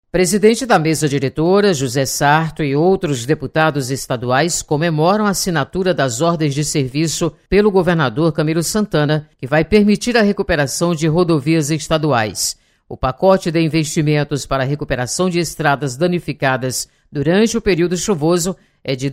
Presidente da mesa diretora, José Sarto, e outros deputados estaduais comemoram a assinatura das ordens de serviço pelo governador Camilo Santana, que vai permitir a recuperação de rodovias estaduais. O pacote de investimentos para a recuperação de estradas danificadas durante o período chuvoso é de R$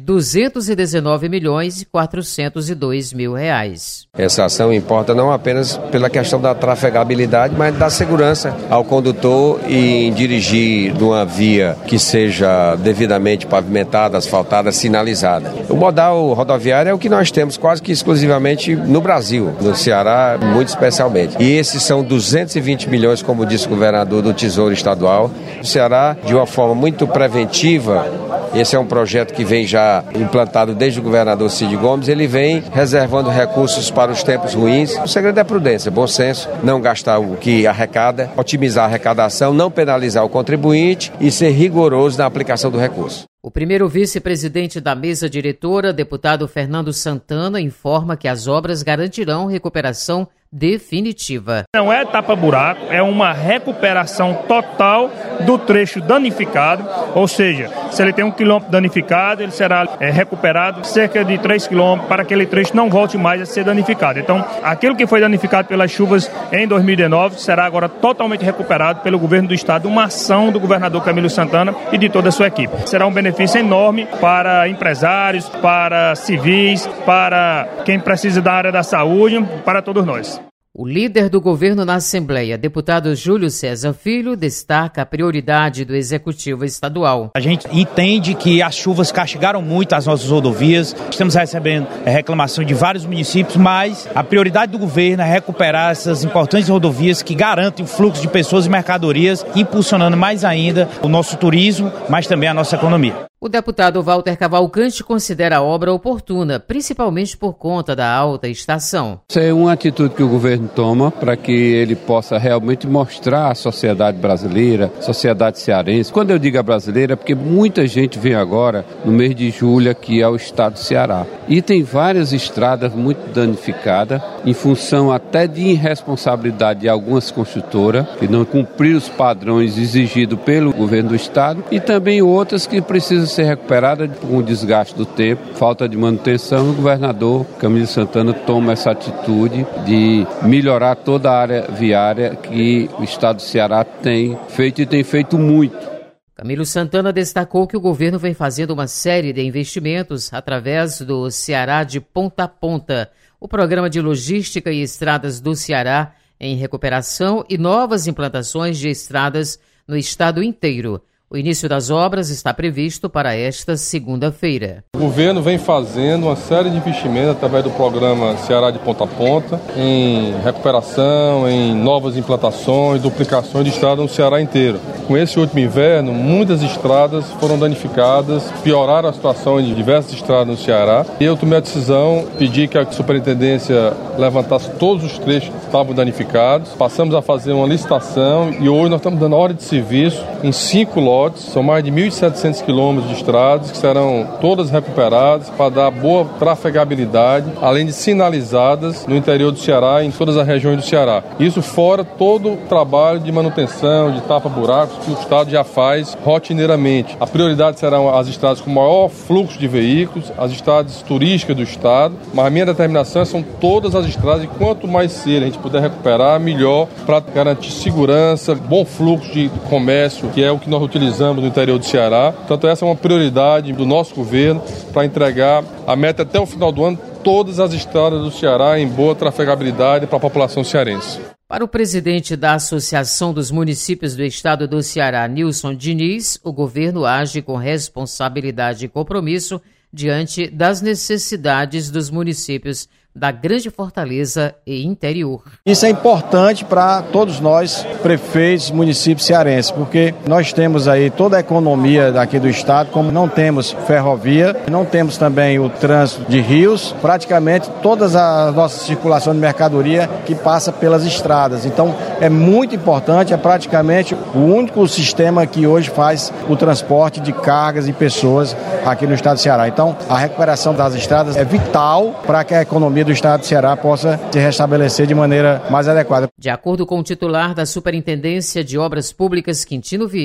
219.402.000. Essa ação importa não apenas pela questão da trafegabilidade, mas da segurança ao condutor em dirigir numa via que seja devidamente pavimentada, asfaltada, sinalizada. O modal rodoviário é o que nós temos quase que exclusivamente no Brasil, no Ceará muito especialmente. E esses são 220 milhões, como disse o governador, do Tesouro Estadual. O Ceará, de uma forma muito preventiva, esse é um projeto que vem já implantado desde o governador Cid Gomes, ele vem reservando recursos para os tempos ruins. O segredo é prudência, bom senso, não gastar o que arrecada, otimizar a arrecadação, não penalizar o contribuinte e ser rigoroso na aplicação do recurso. O primeiro vice-presidente da mesa diretora, deputado Fernando Santana, informa que as obras garantirão recuperação definitiva. Não é tapa-buraco, é uma recuperação total do trecho danificado, ou seja, se ele tem 1 quilômetro danificado, ele será recuperado cerca de 3 quilômetros para que aquele trecho não volte mais a ser danificado. Então, aquilo que foi danificado pelas chuvas em 2019 será agora totalmente recuperado pelo governo do estado, uma ação do governador Camilo Santana e de toda a sua equipe. Será um benefício enorme para empresários, para civis, para quem precisa da área da saúde, para todos nós. O líder do governo na Assembleia, deputado Júlio César Filho, destaca a prioridade do Executivo Estadual. A gente entende que as chuvas castigaram muito as nossas rodovias, estamos recebendo reclamação de vários municípios, mas a prioridade do governo é recuperar essas importantes rodovias que garantem o fluxo de pessoas e mercadorias, impulsionando mais ainda o nosso turismo, mas também a nossa economia. O deputado Walter Cavalcante considera a obra oportuna, principalmente por conta da alta estação. Isso é uma atitude que o governo toma para que ele possa realmente mostrar à sociedade brasileira, sociedade cearense. Quando eu digo a brasileira, é porque muita gente vem agora no mês de julho aqui ao estado do Ceará. E tem várias estradas muito danificadas, em função até de irresponsabilidade de algumas construtoras, que não cumpriram os padrões exigidos pelo governo do estado, e também outras que precisam ser recuperada com o desgaste do tempo, falta de manutenção. O governador Camilo Santana toma essa atitude de melhorar toda a área viária que o estado do Ceará tem feito e tem feito muito. Camilo Santana destacou que o governo vem fazendo uma série de investimentos através do Ceará de Ponta a Ponta, o programa de logística e estradas do Ceará em recuperação e novas implantações de estradas no estado inteiro. O início das obras está previsto para esta segunda-feira. O governo vem fazendo uma série de investimentos através do programa Ceará de Ponta a Ponta, em recuperação, em novas implantações, duplicações de estrada no Ceará inteiro. Com esse último inverno, muitas estradas foram danificadas, pioraram a situação em diversas estradas no Ceará. E eu tomei a decisão, pedi que a superintendência levantasse todos os trechos que estavam danificados. Passamos a fazer uma licitação e hoje nós estamos dando ordem de serviço em 5 lotes. São mais de 1.700 quilômetros de estradas que serão todas recuperadas para dar boa trafegabilidade, além de sinalizadas no interior do Ceará e em todas as regiões do Ceará. Isso fora todo o trabalho de manutenção, de tapa-buracos que o Estado já faz rotineiramente. A prioridade serão as estradas com maior fluxo de veículos, as estradas turísticas do Estado, mas a minha determinação são todas as estradas e quanto mais cedo a gente puder recuperar, melhor para garantir segurança, bom fluxo de comércio, que é o que nós utilizamos no interior do Ceará. Portanto, essa é uma prioridade do nosso governo para entregar a meta até o final do ano, todas as estradas do Ceará em boa trafegabilidade para a população cearense. Para o presidente da Associação dos Municípios do Estado do Ceará, Nilson Diniz, o governo age com responsabilidade e compromisso diante das necessidades dos municípios da Grande Fortaleza e interior. Isso é importante para todos nós, prefeitos, municípios cearenses, porque nós temos aí toda a economia daqui do estado, como não temos ferrovia, não temos também o trânsito de rios, praticamente toda a nossa circulação de mercadoria que passa pelas estradas. Então é muito importante, é praticamente o único sistema que hoje faz o transporte de cargas e pessoas aqui no estado do Ceará. Então a recuperação das estradas é vital para que a economia do estado do Ceará possa se restabelecer de maneira mais adequada. De acordo com o titular da Superintendência de Obras Públicas, Quintino Vieira,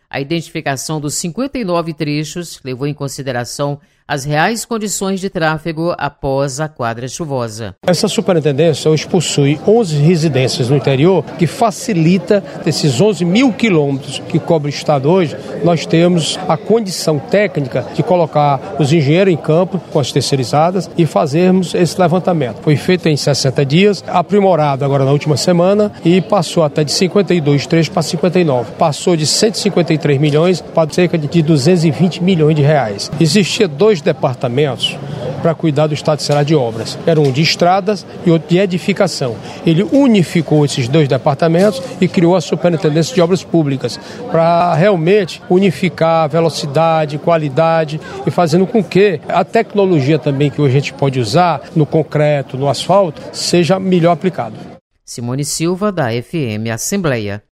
A identificação dos 59 trechos levou em consideração as reais condições de tráfego após a quadra chuvosa. Essa superintendência hoje possui 11 residências no interior, que facilita desses 11 mil quilômetros que cobre o estado hoje. Nós temos a condição técnica de colocar os engenheiros em campo com as terceirizadas e fazermos esse levantamento. Foi feito em 60 dias, aprimorado agora na última semana e passou até de 52 trechos para 59. Passou de 153 milhões para cerca de 220 milhões de reais. Existia dois departamentos para cuidar do estado de Ceará de obras. Era um de estradas e outro de edificação. Ele unificou esses dois departamentos e criou a Superintendência de Obras Públicas para realmente unificar a velocidade, qualidade e fazendo com que a tecnologia também que hoje a gente pode usar no concreto, no asfalto, seja melhor aplicado. Simone Silva, da FM Assembleia.